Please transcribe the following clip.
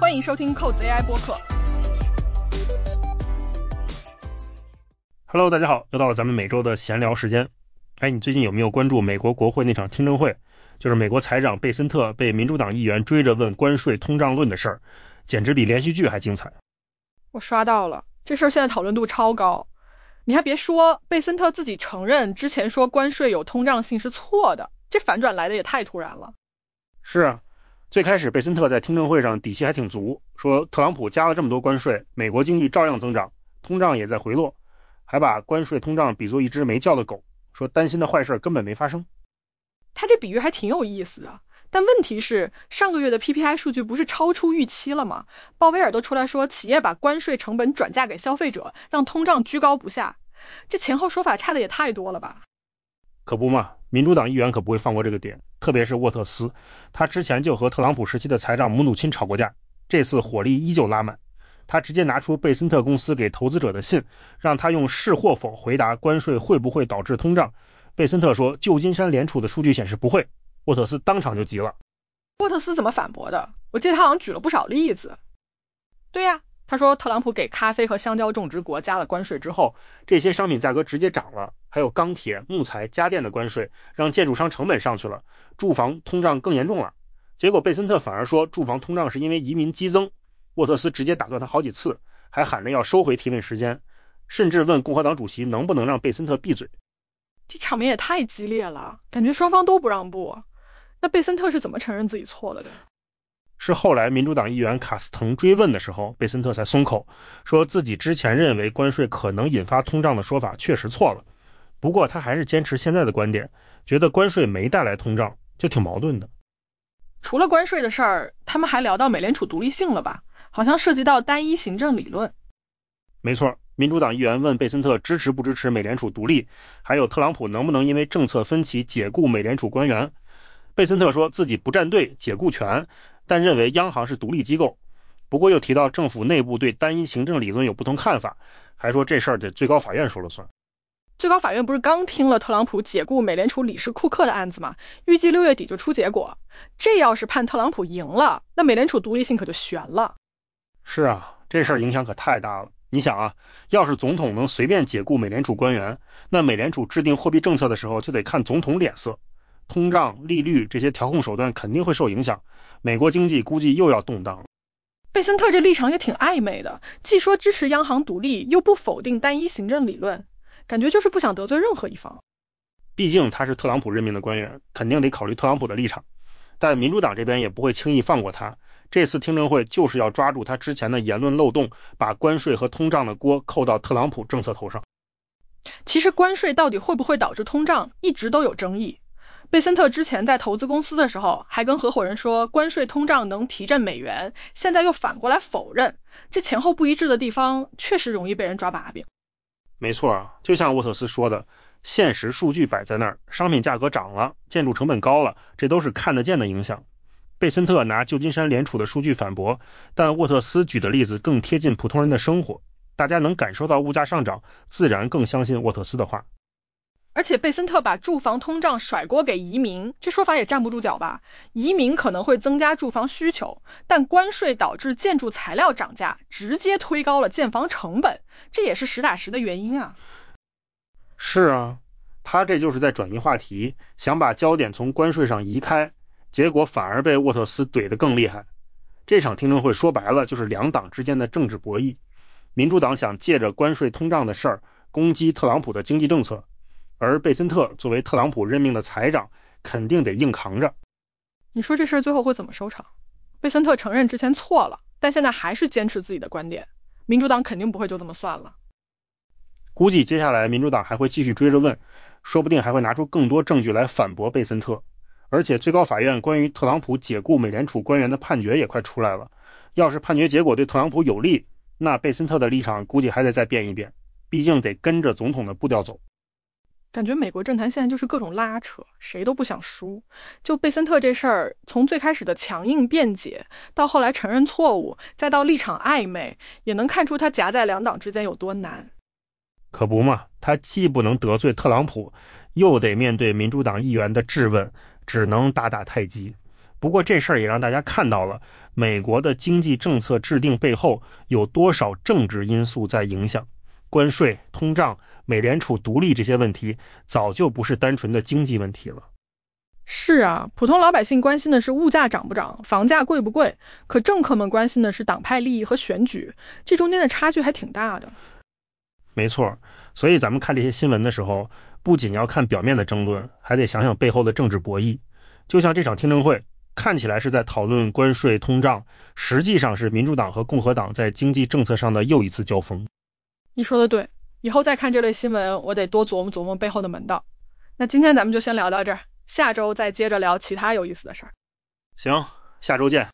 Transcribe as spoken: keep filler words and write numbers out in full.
欢迎收听扣子 A I 播客。 Hello， 大家好，又到了咱们每周的闲聊时间。哎，你最近有没有关注美国国会那场听证会？就是美国财长贝森特被民主党议员追着问关税通胀论的事儿，简直比连续剧还精彩。 我刷到了，这事儿现在讨论度超高。你还别说，贝森特自己承认之前说关税有通胀性是错的，这反转来的也太突然了。 是啊，最开始贝森特在听证会上底气还挺足，说特朗普加了这么多关税，美国经济照样增长，通胀也在回落，还把关税通胀比作一只没叫的狗，说担心的坏事根本没发生。 他这比喻还挺有意思的，但问题是上个月的 P P I 数据不是超出预期了吗？鲍威尔都出来说企业把关税成本转嫁给消费者，让通胀居高不下，这前后说法差的也太多了吧。 可不嘛，民主党议员可不会放过这个点，特别是沃特斯，他之前就和特朗普时期的财长姆努钦吵过架，这次火力依旧拉满。他直接拿出贝森特公司给投资者的信，让他用是或否回答关税会不会导致通胀。贝森特说旧金山联储的数据显示不会，沃特斯当场就急了。 沃特斯怎么反驳的？我记得他好像举了不少例子。对呀、啊，他说特朗普给咖啡和香蕉种植国加了关税之后， 这些商品价格直接涨了，还有钢铁、木材、家电的关税让建筑商成本上去了，住房通胀更严重了。结果贝森特反而说住房通胀是因为移民激增，沃特斯直接打断他好几次，还喊着要收回提问时间，甚至问共和党主席能不能让贝森特闭嘴。 这场面也太激烈了，感觉双方都不让步。那贝森特是怎么承认自己错了的？ 是后来民主党议员卡斯滕追问的时候，贝森特才松口，说自己之前认为关税可能引发通胀的说法确实错了，不过他还是坚持现在的观点，觉得关税没带来通胀，就挺矛盾的。 除了关税的事儿，他们还聊到美联储独立性了吧？好像涉及到单一行政理论。 没错，民主党议员问贝森特支持不支持美联储独立，还有特朗普能不能因为政策分歧解雇美联储官员。贝森特说自己不站队解雇权，但认为央行是独立机构，不过又提到政府内部对单一行政理论有不同看法，还说这事儿得最高法院说了算。 最高法院不是刚听了特朗普解雇美联储理事库克的案子吗？预计六月底就出结果。这要是判特朗普赢了，那美联储独立性可就悬了。 是啊，这事儿影响可太大了。你想啊，要是总统能随便解雇美联储官员，那美联储制定货币政策的时候就得看总统脸色，通胀、利率这些调控手段肯定会受影响，美国经济估计又要动荡。 贝森特这立场也挺暧昧的，既说支持央行独立，又不否定单一行政理论，感觉就是不想得罪任何一方。 毕竟他是特朗普任命的官员，肯定得考虑特朗普的立场，但民主党这边也不会轻易放过他。这次听证会就是要抓住他之前的言论漏洞，把关税和通胀的锅扣到特朗普政策头上。 其实关税到底会不会导致通胀一直都有争议。贝森特之前在投资公司的时候还跟合伙人说关税通胀能提振美元，现在又反过来否认，这前后不一致的地方确实容易被人抓把柄。 没错啊，就像沃特斯说的，现实数据摆在那儿，商品价格涨了，建筑成本高了，这都是看得见的影响。贝森特拿旧金山联储的数据反驳，但沃特斯举的例子更贴近普通人的生活，大家能感受到物价上涨，自然更相信沃特斯的话。 而且贝森特把住房通胀甩锅给移民，这说法也站不住脚吧？移民可能会增加住房需求，但关税导致建筑材料涨价，直接推高了建房成本，这也是实打实的原因啊。 是啊，他这就是在转移话题，想把焦点从关税上移开，结果反而被沃特斯怼得更厉害。这场听证会说白了就是两党之间的政治博弈，民主党想借着关税通胀的事儿攻击特朗普的经济政策，而贝森特作为特朗普任命的财长肯定得硬扛着。 你说这事儿最后会怎么收场？贝森特承认之前错了，但现在还是坚持自己的观点，民主党肯定不会就这么算了。 估计接下来民主党还会继续追着问，说不定还会拿出更多证据来反驳贝森特。而且最高法院关于特朗普解雇美联储官员的判决也快出来了，要是判决结果对特朗普有利，那贝森特的立场估计还得再变一变，毕竟得跟着总统的步调走。 感觉美国政坛现在就是各种拉扯，谁都不想输。就贝森特这事儿，从最开始的强硬辩解，到后来承认错误，再到立场暧昧，也能看出他夹在两党之间有多难。 可不嘛，他既不能得罪特朗普，又得面对民主党议员的质问，只能打打太极。 不过这事儿也让大家看到了美国的经济政策制定背后有多少政治因素在影响。关税、通胀、美联储独立这些问题早就不是单纯的经济问题了。 是啊，普通老百姓关心的是物价涨不涨，房价贵不贵，可政客们关心的是党派利益和选举，这中间的差距还挺大的。 没错，所以咱们看这些新闻的时候，不仅要看表面的争论，还得想想背后的政治博弈。就像这场听证会看起来是在讨论关税通胀，实际上是民主党和共和党在经济政策上的又一次交锋。 你说的对，以后再看这类新闻，我得多琢磨琢磨背后的门道。那今天咱们就先聊到这儿，下周再接着聊其他有意思的事儿。 行，下周见。